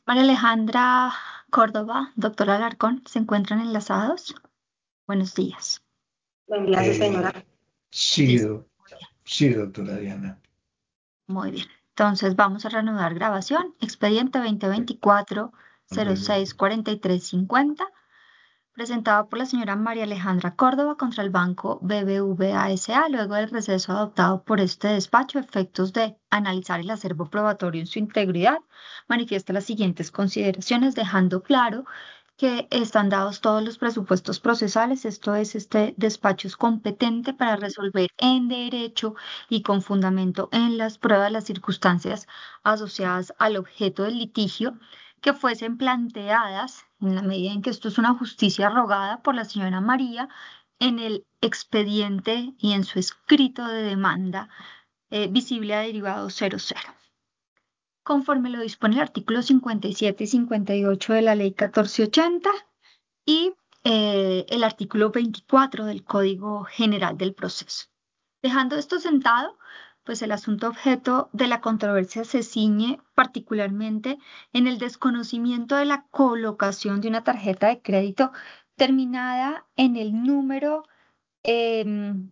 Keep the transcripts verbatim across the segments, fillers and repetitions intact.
María Alejandra Córdoba, doctora Alarcón, ¿se encuentran enlazados? Buenos días. Buen día, sí, Eh, señora. sí, Listo. doc- sí, doctora Diana. Muy bien. Entonces vamos a reanudar grabación. Expediente dos mil veinticuatro cero seis cuarenta y tres cincuenta, presentado por la señora María Alejandra Córdoba contra el Banco B B V A S A, luego del receso adoptado por este despacho, a efectos de analizar el acervo probatorio en su integridad, manifiesta las siguientes consideraciones, dejando claro que están dados todos los presupuestos procesales. Esto es, este despacho es competente para resolver en derecho y con fundamento en las pruebas las circunstancias asociadas al objeto del litigio que fuesen planteadas en la medida en que esto es una justicia rogada por la señora María en el expediente y en su escrito de demanda eh, visible a derivado cero cero, conforme lo dispone el artículo cincuenta y siete y cincuenta y ocho de la Ley catorce ochenta y eh, el artículo veinticuatro del Código General del Proceso. Dejando esto sentado, pues el asunto objeto de la controversia se ciñe particularmente en el desconocimiento de la colocación de una tarjeta de crédito terminada en el número em,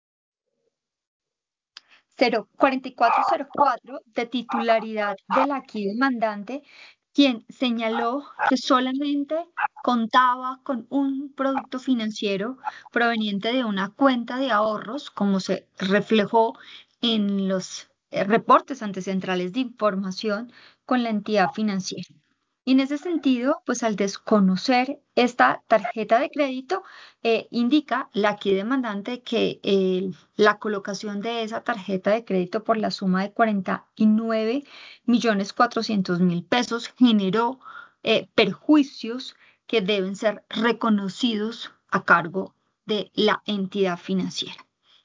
cero cuatro cuatro cero cuatro de titularidad del aquí demandante, quien señaló que solamente contaba con un producto financiero proveniente de una cuenta de ahorros, como se reflejó en los eh, reportes ante centrales de información con la entidad financiera. Y en ese sentido, pues al desconocer esta tarjeta de crédito, eh, indica la aquí demandante que eh, la colocación de esa tarjeta de crédito por la suma de cuarenta y nueve millones cuatrocientos mil pesos generó eh, perjuicios que deben ser reconocidos a cargo de la entidad financiera.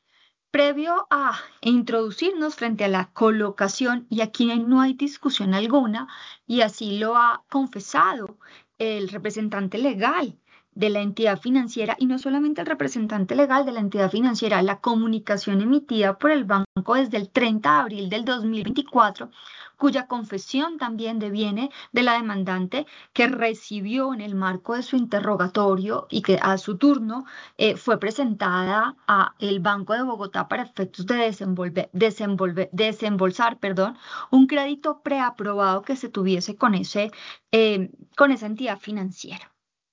Previo a introducirnos frente a la colocación, y aquí no hay discusión alguna, y así lo ha confesado el representante legal de la entidad financiera, y no solamente el representante legal de la entidad financiera, la comunicación emitida por el banco desde el treinta de abril del dos mil veinticuatro, cuya confesión también deviene de la demandante, que recibió en el marco de su interrogatorio y que a su turno eh, fue presentada a el Banco de Bogotá para efectos de desenvolver, desenvolver, desembolsar, perdón, un crédito preaprobado que se tuviese con ese, eh, con esa entidad financiera.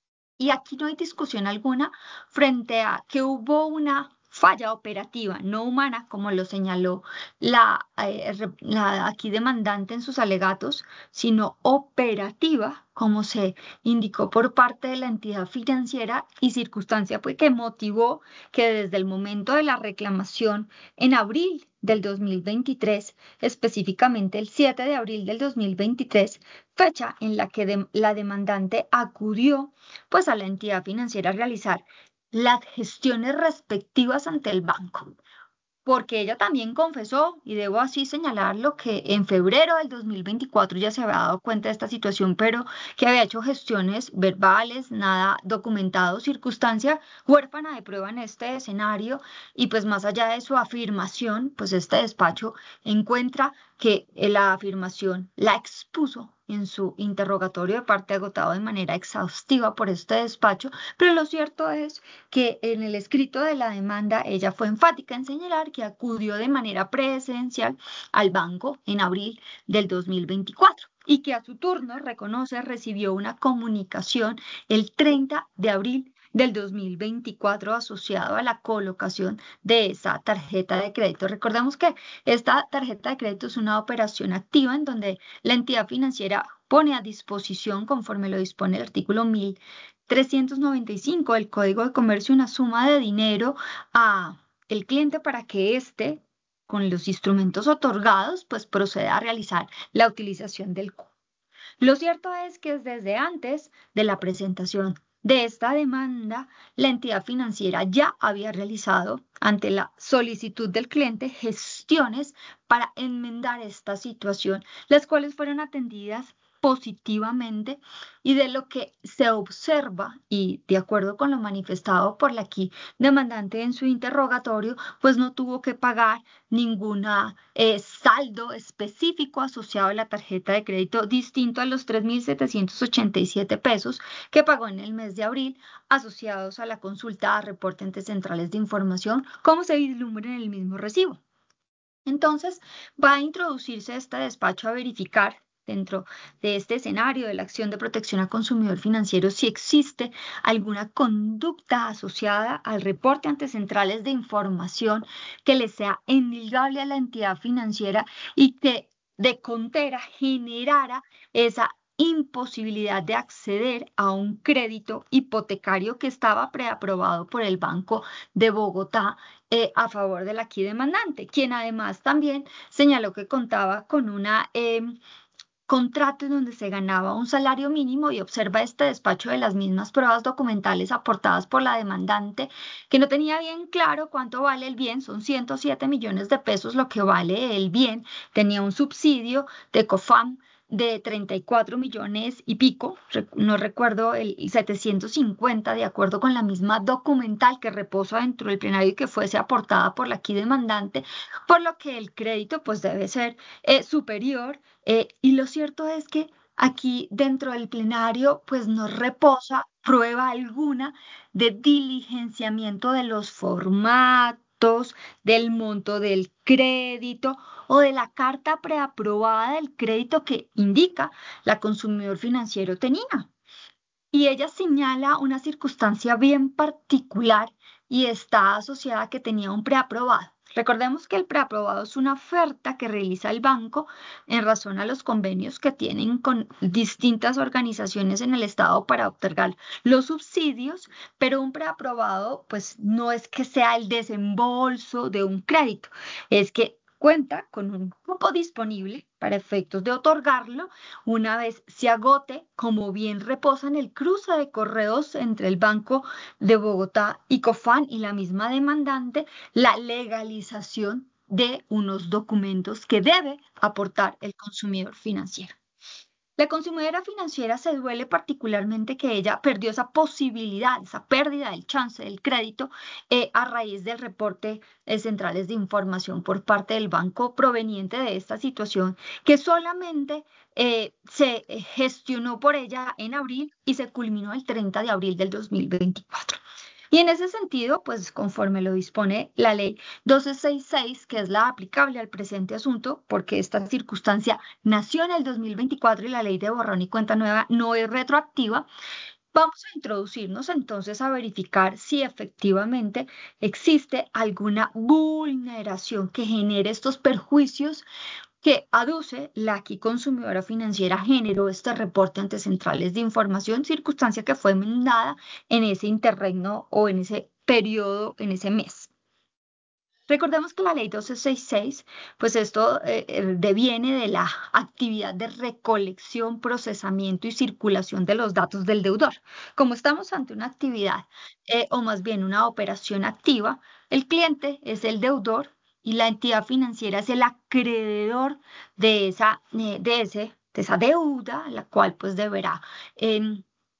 Y aquí no hay discusión alguna frente a que hubo una falla operativa, no humana, como lo señaló la, eh, re- la aquí demandante en sus alegatos, sino operativa, como se indicó por parte de la entidad financiera, y circunstancia pues, que motivó que desde el momento de la reclamación en abril del dos mil veintitrés, específicamente el siete de abril del dos mil veintitrés, fecha en la que de- la demandante acudió pues a la entidad financiera a realizar las gestiones respectivas ante el banco, porque ella también confesó, y debo así señalarlo, que en febrero del dos mil veinticuatro ya se había dado cuenta de esta situación, pero que había hecho gestiones verbales, nada documentado, circunstancia huérfana de prueba en este escenario, y pues más allá de su afirmación, pues este despacho encuentra que eh, la afirmación la expuso en su interrogatorio de parte agotado de manera exhaustiva por este despacho, pero lo cierto es que en el escrito de la demanda ella fue enfática en señalar que acudió de manera presencial al banco en abril del dos mil veinticuatro y que a su turno, reconoce, recibió una comunicación el treinta de abril del dos mil veinticuatro asociado a la colocación de esa tarjeta de crédito. Recordemos que esta tarjeta de crédito es una operación activa en donde la entidad financiera pone a disposición, conforme lo dispone el artículo mil trescientos noventa y cinco del Código de Comercio, una suma de dinero a el cliente para que éste, con los instrumentos otorgados, pues proceda a realizar la utilización del cupo. Lo cierto es que desde antes de la presentación de esta demanda, la entidad financiera ya había realizado ante la solicitud del cliente gestiones para enmendar esta situación, las cuales fueron atendidas positivamente y de lo que se observa y de acuerdo con lo manifestado por la aquí demandante en su interrogatorio, pues no tuvo que pagar ninguna eh, saldo específico asociado a la tarjeta de crédito distinto a los tres mil setecientos ochenta y siete pesos que pagó en el mes de abril asociados a la consulta a reporte ante centrales de información, como se vislumbra en el mismo recibo. Entonces, va a introducirse este despacho a verificar dentro de este escenario de la acción de protección al consumidor financiero si existe alguna conducta asociada al reporte ante centrales de información que le sea endilgable a la entidad financiera y que de contera generara esa imposibilidad de acceder a un crédito hipotecario que estaba preaprobado por el Banco de Bogotá eh, a favor del aquí demandante, quien además también señaló que contaba con una eh, contrato en donde se ganaba un salario mínimo y observa este despacho de las mismas pruebas documentales aportadas por la demandante, que no tenía bien claro cuánto vale el bien, son ciento siete millones de pesos lo que vale el bien, tenía un subsidio de COFAM de treinta y cuatro millones y pico, no recuerdo el setecientos cincuenta, de acuerdo con la misma documental que reposa dentro del plenario y que fuese aportada por la aquí demandante, por lo que el crédito pues debe ser eh, superior. Eh, y lo cierto es que aquí dentro del plenario pues no reposa prueba alguna de diligenciamiento de los formatos, del monto del crédito o de la carta preaprobada del crédito que indica la consumidor financiero tenía. Y ella señala una circunstancia bien particular y está asociada a que tenía un preaprobado. Recordemos que el preaprobado es una oferta que realiza el banco en razón a los convenios que tienen con distintas organizaciones en el Estado para otorgar los subsidios, pero un preaprobado pues no es que sea el desembolso de un crédito, es que cuenta con un cupo disponible para efectos de otorgarlo una vez se agote, como bien reposa en el cruce de correos entre el Banco de Bogotá y COFAN y la misma demandante, la legalización de unos documentos que debe aportar el consumidor financiero. La consumidora financiera se duele particularmente que ella perdió esa posibilidad, esa pérdida del chance del crédito eh, a raíz del reporte de centrales de información por parte del banco proveniente de esta situación que solamente eh, se eh, gestionó por ella en abril y se culminó el treinta de abril del dos mil veinticuatro. Y en ese sentido, pues conforme lo dispone la ley doce sesenta y seis, que es la aplicable al presente asunto, porque esta circunstancia nació en el dos mil veinticuatro y la ley de borrón y cuenta nueva no es retroactiva, vamos a introducirnos entonces a verificar si efectivamente existe alguna vulneración que genere estos perjuicios que aduce la aquí consumidora financiera generó este reporte ante centrales de información, circunstancia que fue enmendada en ese interregno o en ese periodo, en ese mes. Recordemos que la ley doce sesenta y seis, pues esto eh, eh, deviene de la actividad de recolección, procesamiento y circulación de los datos del deudor. Como estamos ante una actividad eh, o más bien una operación activa, el cliente es el deudor y la entidad financiera es el acreedor de esa, eh, de ese, de esa deuda, la cual pues deberá eh,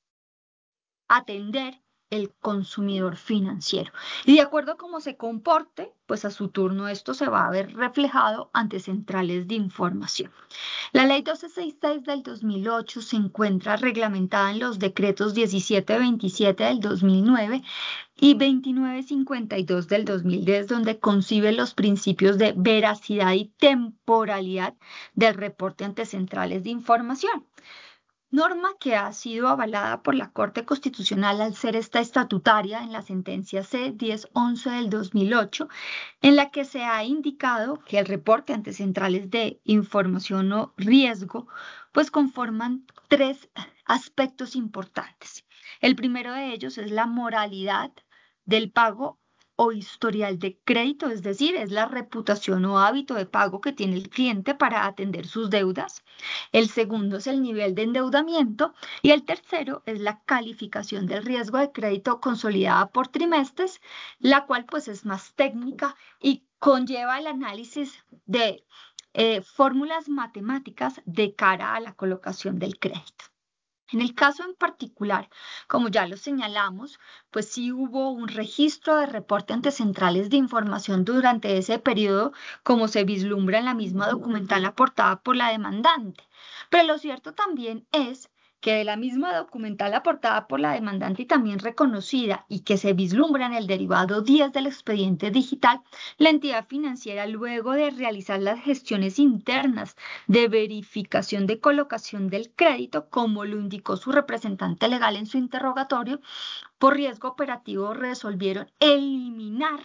atender el consumidor financiero. Y de acuerdo a cómo se comporte, pues a su turno esto se va a ver reflejado ante centrales de información. La ley doce sesenta y seis del dos mil ocho se encuentra reglamentada en los decretos diecisiete veintisiete del dos mil nueve y veintinueve cincuenta y dos del dos mil diez, donde concibe los principios de veracidad y temporalidad del reporte ante centrales de información. Norma que ha sido avalada por la Corte Constitucional al ser esta estatutaria en la sentencia C diez once del dos mil ocho, en la que se ha indicado que el reporte ante centrales de información o riesgo, pues conforman tres aspectos importantes. El primero de ellos es la moralidad del pago o historial de crédito, es decir, es la reputación o hábito de pago que tiene el cliente para atender sus deudas. El segundo es el nivel de endeudamiento y el tercero es la calificación del riesgo de crédito consolidada por trimestres, la cual pues es más técnica y conlleva el análisis de eh, fórmulas matemáticas de cara a la colocación del crédito. En el caso en particular, como ya lo señalamos, pues sí hubo un registro de reporte ante centrales de información durante ese periodo, como se vislumbra en la misma documental aportada por la demandante. Pero lo cierto también es que de la misma documental aportada por la demandante y también reconocida y que se vislumbra en el derivado diez del expediente digital, la entidad financiera, luego de realizar las gestiones internas de verificación de colocación del crédito, como lo indicó su representante legal en su interrogatorio, por riesgo operativo resolvieron eliminar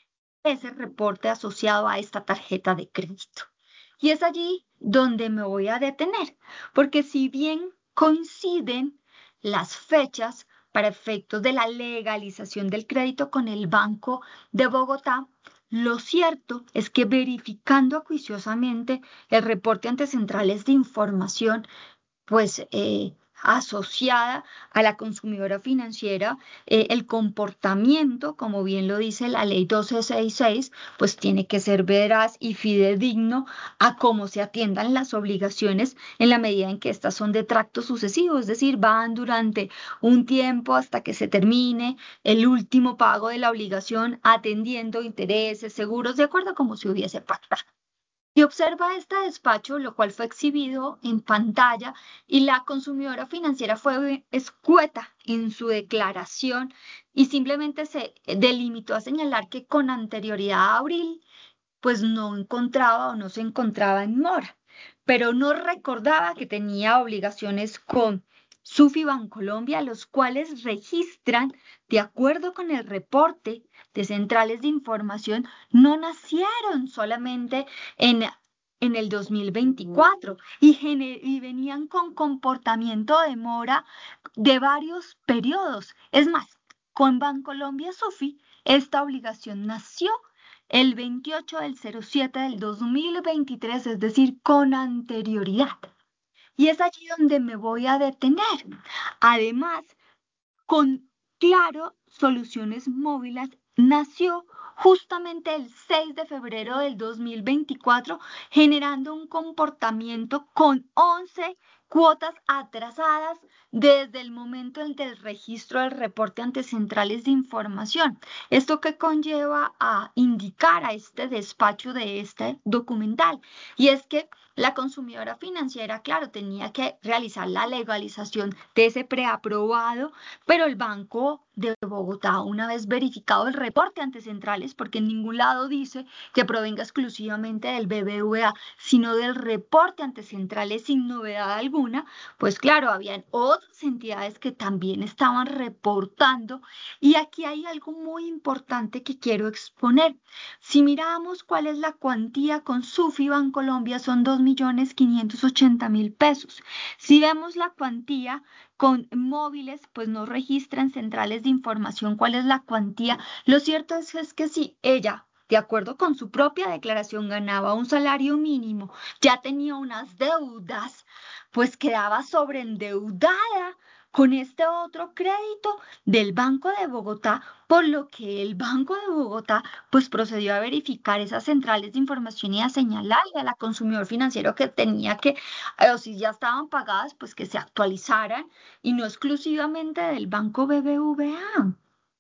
ese reporte asociado a esta tarjeta de crédito. Y es allí donde me voy a detener, porque si bien coinciden las fechas para efectos de la legalización del crédito con el Banco de Bogotá, lo cierto es que verificando acuiciosamente el reporte ante centrales de información, pues eh, asociada a la consumidora financiera, eh, el comportamiento, como bien lo dice la ley doce sesenta y seis, pues tiene que ser veraz y fidedigno a cómo se atiendan las obligaciones en la medida en que estas son de tracto sucesivo, es decir, van durante un tiempo hasta que se termine el último pago de la obligación, atendiendo intereses, seguros, de acuerdo a como se hubiese pactado. Y observa este despacho, lo cual fue exhibido en pantalla, y la consumidora financiera fue escueta en su declaración y simplemente se delimitó a señalar que con anterioridad a abril, pues no encontraba o no se encontraba en mora, pero no recordaba que tenía obligaciones con Sufi Bancolombia, los cuales registran, de acuerdo con el reporte de centrales de información, no nacieron solamente en, en el dos mil veinticuatro y, gene- y venían con comportamiento de mora de varios periodos. Es más, con Bancolombia Sufi, esta obligación nació el veintiocho del cero siete del dos mil veintitrés, es decir, con anterioridad. Y es allí donde me voy a detener. Además, con Claro Soluciones Móviles nació justamente el seis de febrero del dos mil veinticuatro, generando un comportamiento con once cuotas atrasadas desde el momento en del registro del reporte ante centrales de información. Esto que conlleva a indicar a este despacho de este documental, y es que la consumidora financiera, claro, tenía que realizar la legalización de ese preaprobado, pero el Banco de Bogotá, una vez verificado el reporte ante centrales, porque en ningún lado dice que provenga exclusivamente del B B V A, sino del reporte ante centrales sin novedad alguna, pues claro, habían otras entidades que también estaban reportando. Y aquí hay algo muy importante que quiero exponer. Si miramos cuál es la cuantía con Sufi Bancolombia, son dos millones quinientos ochenta mil pesos. Si vemos la cuantía con móviles, pues no registran centrales de información cuál es la cuantía. Lo cierto es, es que si ella, de acuerdo con su propia declaración, ganaba un salario mínimo, ya tenía unas deudas, pues quedaba sobreendeudada con este otro crédito del Banco de Bogotá, por lo que el Banco de Bogotá pues procedió a verificar esas centrales de información y a señalarle a la consumidor financiero que tenía que, eh, o si ya estaban pagadas, pues que se actualizaran y no exclusivamente del Banco B B V A.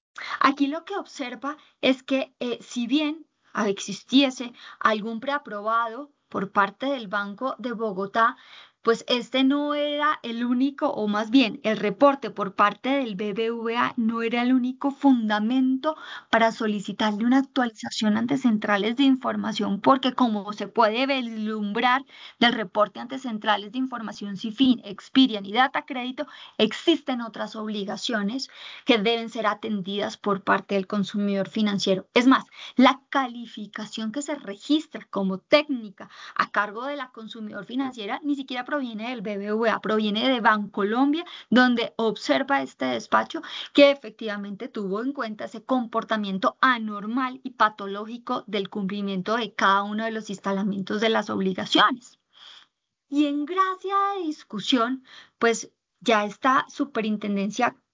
Aquí lo que observa es que eh, si bien ah, existiese algún preaprobado por parte del Banco de Bogotá, pues este no era el único, o más bien el reporte por parte del B B V A no era el único fundamento para solicitarle una actualización ante centrales de información, porque como se puede vislumbrar del reporte ante centrales de información Cifin, Experian y Data Crédito, existen otras obligaciones que deben ser atendidas por parte del consumidor financiero. Es más, la calificación que se registra como técnica a cargo de la consumidor financiera ni siquiera proviene del B B V A, proviene de Bancolombia, donde observa este despacho que efectivamente tuvo en cuenta ese comportamiento anormal y patológico del cumplimiento de cada uno de los instalamientos de las obligaciones. Y en gracia de discusión, pues ya esta superintendencia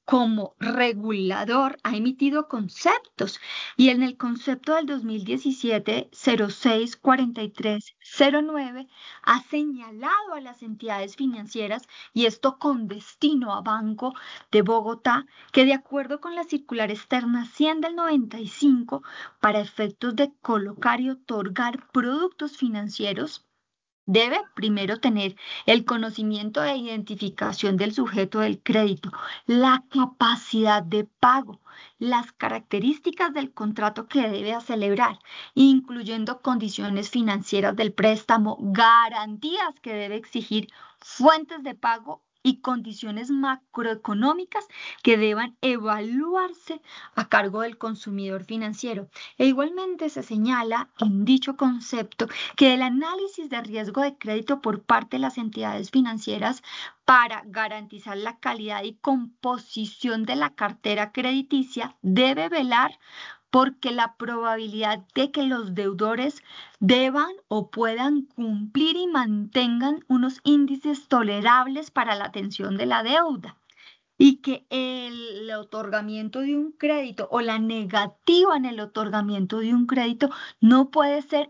como regulador ha emitido conceptos y en el concepto del dos mil diecisiete cero seis cuarenta y tres cero nueve ha señalado a las entidades financieras, y esto con destino a Banco de Bogotá, que de acuerdo con la circular externa cien del noventa y cinco, para efectos de colocar y otorgar productos financieros, debe primero tener el conocimiento de identificación del sujeto del crédito, la capacidad de pago, las características del contrato que debe celebrar, incluyendo condiciones financieras del préstamo, garantías que debe exigir, fuentes de pago y condiciones macroeconómicas que deban evaluarse a cargo del consumidor financiero. E igualmente se señala en dicho concepto que el análisis de riesgo de crédito por parte de las entidades financieras para garantizar la calidad y composición de la cartera crediticia debe velar porque la probabilidad de que los deudores deban o puedan cumplir y mantengan unos índices tolerables para la atención de la deuda, y que el otorgamiento de un crédito o la negativa en el otorgamiento de un crédito no puede ser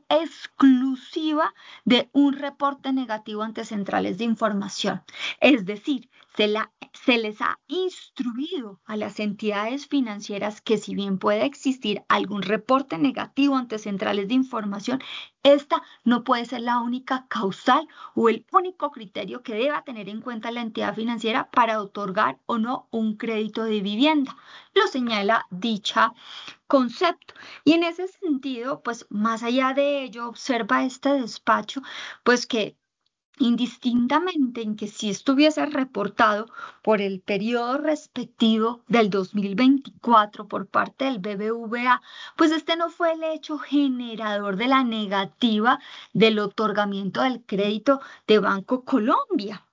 exclusiva de un reporte negativo ante centrales de información. Es decir, se, la, se les ha instruido a las entidades financieras que, si bien puede existir algún reporte negativo ante centrales de información, esta no puede ser la única causal o el único criterio que deba tener en cuenta la entidad financiera para otorgar o no un crédito de vivienda. Lo señala dicha concepto. Y en ese sentido, pues más allá de ello, observa este despacho, pues que indistintamente en que si estuviese reportado por el periodo respectivo del dos mil veinticuatro por parte del B B V A, pues este no fue el hecho generador de la negativa del otorgamiento del crédito de Banco Colombia.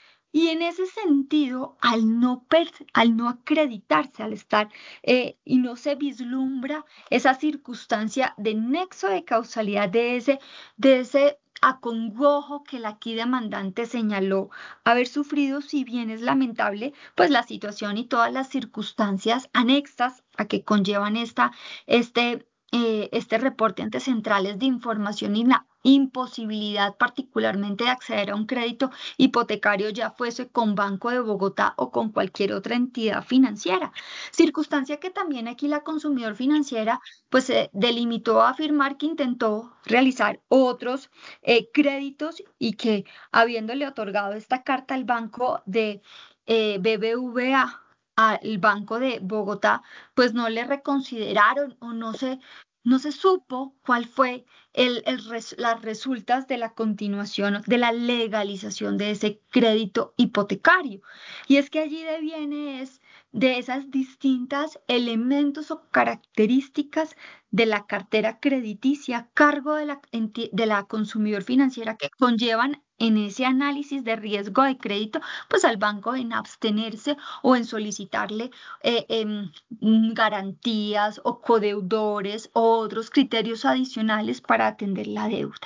Y en ese sentido, al no, per- al no acreditarse, al estar eh, y no se vislumbra esa circunstancia de nexo de causalidad de ese, de ese acongojo que la aquí demandante señaló haber sufrido, si bien es lamentable, pues la situación y todas las circunstancias anexas a que conllevan esta, este, eh, este reporte ante centrales de información y la imposibilidad particularmente de acceder a un crédito hipotecario, ya fuese con Banco de Bogotá o con cualquier otra entidad financiera. Circunstancia que también aquí la consumidor financiera pues se delimitó a afirmar que intentó realizar otros eh, créditos y que, habiéndole otorgado esta carta al banco de eh, B B V A, al Banco de Bogotá, pues no le reconsideraron o no se, no se supo cuál fue el, el res- las resultas de la continuación de la legalización de ese crédito hipotecario. Y es que allí deviene es de esas distintas elementos o características de la cartera crediticia a cargo de la, enti- de la consumidor financiera, que conllevan en ese análisis de riesgo de crédito, pues al banco en abstenerse o en solicitarle eh, em, mm, garantías o codeudores o otros criterios adicionales para atender la deuda.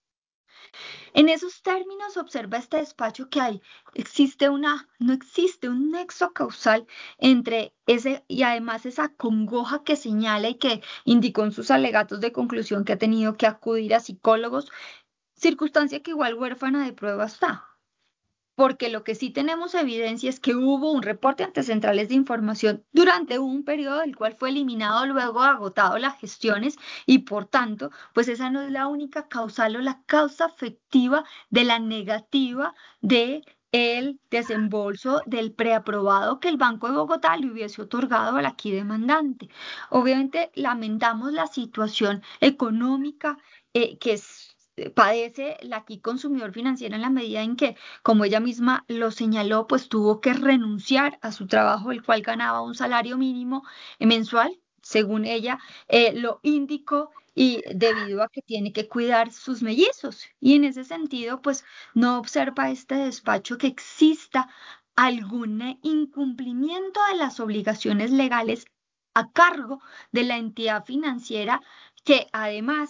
En esos términos, observa este despacho que hay, existe una, no existe un nexo causal entre ese y además esa congoja que señala y que indicó en sus alegatos de conclusión que ha tenido que acudir a psicólogos, circunstancia que igual huérfana de prueba está. Porque lo que sí tenemos evidencia es que hubo un reporte ante centrales de información durante un periodo del cual fue eliminado luego de agotado las gestiones, y por tanto, pues esa no es la única causal o la causa afectiva de la negativa de el desembolso del preaprobado que el Banco de Bogotá le hubiese otorgado al aquí demandante. Obviamente lamentamos la situación económica eh, que es- padece la aquí consumidor financiera, en la medida en que, como ella misma lo señaló, pues tuvo que renunciar a su trabajo, el cual ganaba un salario mínimo eh, mensual, según ella eh, lo indicó, y debido a que tiene que cuidar sus mellizos. Y en ese sentido, pues no observa este despacho que exista algún eh, incumplimiento de las obligaciones legales a cargo de la entidad financiera, que además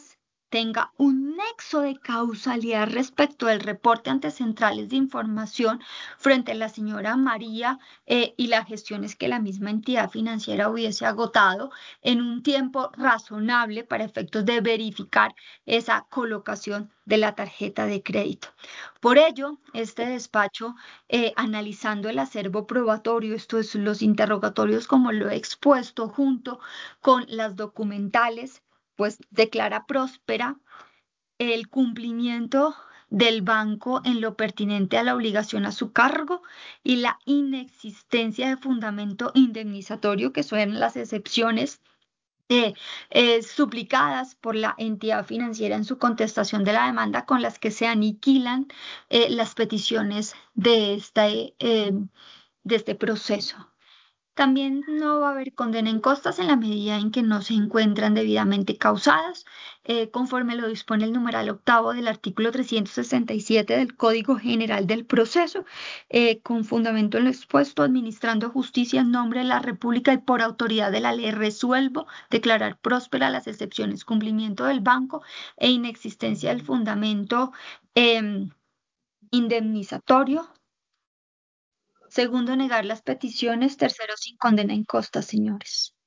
tenga un nexo de causalidad respecto del reporte ante centrales de información frente a la señora María eh, y las gestiones que la misma entidad financiera hubiese agotado en un tiempo razonable para efectos de verificar esa colocación de la tarjeta de crédito. Por ello, este despacho, eh, analizando el acervo probatorio, esto es los interrogatorios como lo he expuesto junto con las documentales, pues declara próspera el cumplimiento del banco en lo pertinente a la obligación a su cargo y la inexistencia de fundamento indemnizatorio, que son las excepciones eh, eh, suplicadas por la entidad financiera en su contestación de la demanda con las que se aniquilan eh, las peticiones de, esta, eh, de este proceso. También no va a haber condena en costas en la medida en que no se encuentran debidamente causadas, eh, conforme lo dispone el numeral octavo del artículo trescientos sesenta y siete del Código General del Proceso, eh, con fundamento en lo expuesto, administrando justicia en nombre de la República y por autoridad de la ley, resuelvo declarar próspera las excepciones, cumplimiento del banco e inexistencia del fundamento em, indemnizatorio. Segundo, negar las peticiones. Tercero, sin condena en costas, señores.